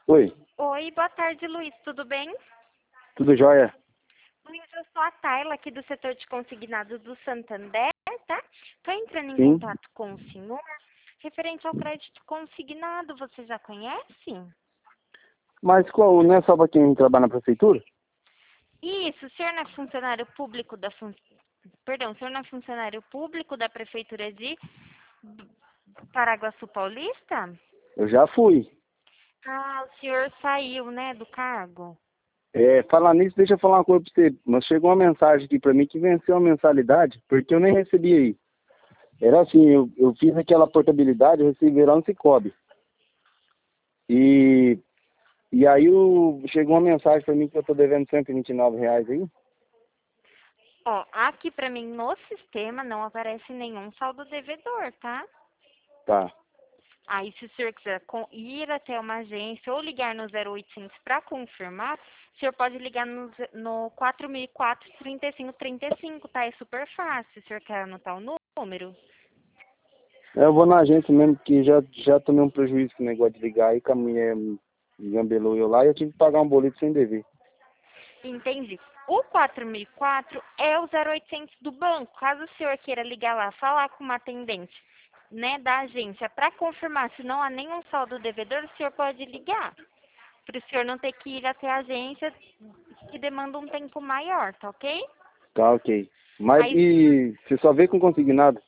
Oi, Oi, boa tarde, Luiz. Tudo bem? tudo jóia? Luiz, eu sou a Tayla aqui do setor de consignados do Santander, tá? Estou entrando em Sim, contato com o senhor referente ao crédito consignado. Você já conhece? mas qual, não é só para quem trabalha na prefeitura? Isso, o senhor não é funcionário público Perdão, o senhor não é funcionário público da Prefeitura de Paraguaçu Paulista? Eu já fui. Ah, o senhor saiu, né, do cargo? Falar nisso, deixa eu falar uma coisa para você. Mas chegou uma mensagem aqui para mim que venceu a mensalidade, porque eu nem recebi aí. Era assim, eu fiz aquela portabilidade, eu recebi lá no Cicobi. E, e aí chegou uma mensagem para mim que eu tô devendo R$ 129 aí. Ó, aqui pra mim no sistema não aparece nenhum saldo devedor, tá? Tá, Aí, se o senhor quiser ir até uma agência ou ligar no 0800 para confirmar, o senhor pode ligar no 4004-3535, tá? É super fácil. O senhor quer anotar o número? eu vou na agência mesmo, que já tomei um prejuízo com o negócio de ligar aí, que a mulher me engambelou eu lá e eu tive que pagar um boleto sem dever. Entendi. O 4004 é o 0800 do banco. Caso o senhor queira ligar lá, falar com uma atendente, né, da agência para confirmar se não há nenhum saldo devedor, o senhor pode ligar. Para o senhor não ter que ir até a agência, que demanda um tempo maior, tá ok? Tá, ok. Mas Aí, e você só vê com consignado?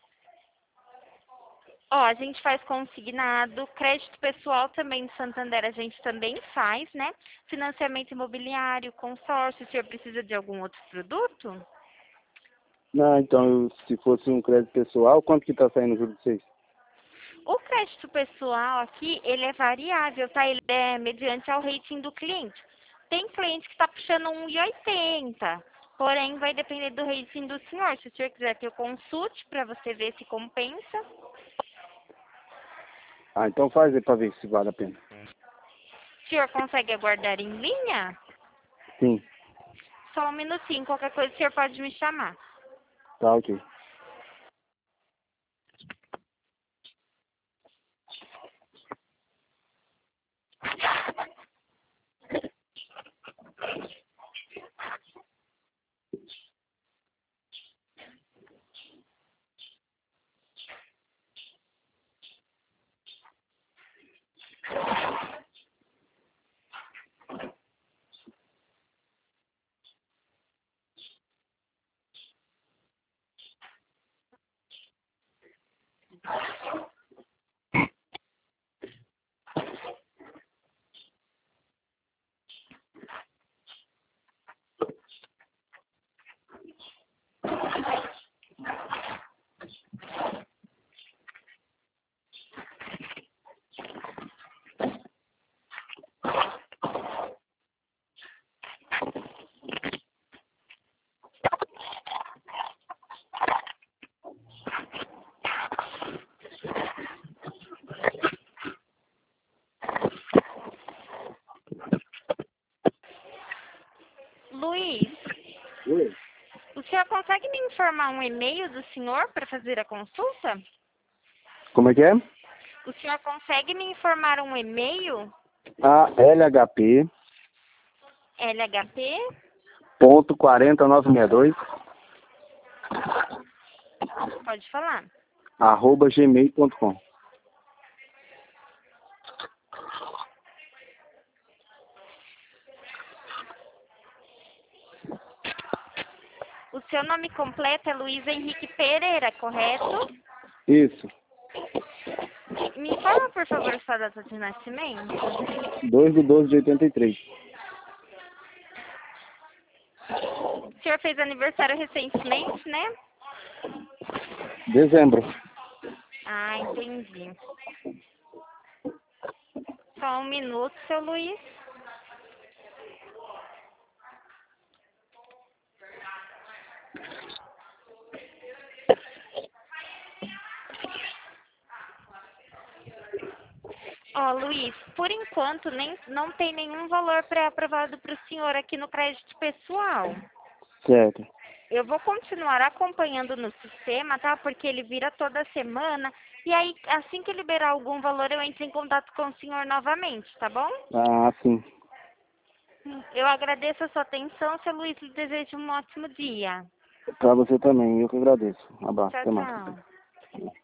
ó, a gente faz consignado, crédito pessoal também de Santander a gente também faz, né? Financiamento imobiliário, consórcio, o senhor precisa de algum outro produto? Não, então, se fosse um crédito pessoal, quanto que tá saindo o juro de vocês? O crédito pessoal aqui, ele é variável, tá? Ele é mediante ao rating do cliente. Tem cliente que está puxando 1,80, porém vai depender do rating do senhor. Se o senhor quiser que eu consulte para você ver se compensa, Ah, então faz aí pra ver se vale a pena. o senhor consegue aguardar em linha? Sim, Só um minutinho, qualquer coisa o senhor pode me chamar. tá, ok. Luiz, Oi? o senhor consegue me informar um e-mail do senhor para fazer a consulta? Como é que é? O senhor consegue me informar um e-mail? LHP LHP? ponto 40962 Pode falar. arroba gmail.com. O seu nome completo é Luiz Henrique Pereira, correto? Isso, Me informa, por favor, sua data de nascimento. 2/12/83. O senhor fez aniversário recentemente, né? Dezembro. Ah, entendi. Só um minuto, seu Luiz. Ó, Luiz, por enquanto não tem nenhum valor pré-aprovado para o senhor aqui no crédito pessoal. Certo. Eu vou continuar acompanhando no sistema, tá? Porque ele vira toda semana E aí, assim que liberar algum valor, eu entro em contato com o senhor novamente, tá bom? Ah, sim. Eu agradeço a sua atenção, seu Luiz, lhe desejo um ótimo dia. Pra você também, eu que agradeço. Um abraço, Tchau, até mais. tchau.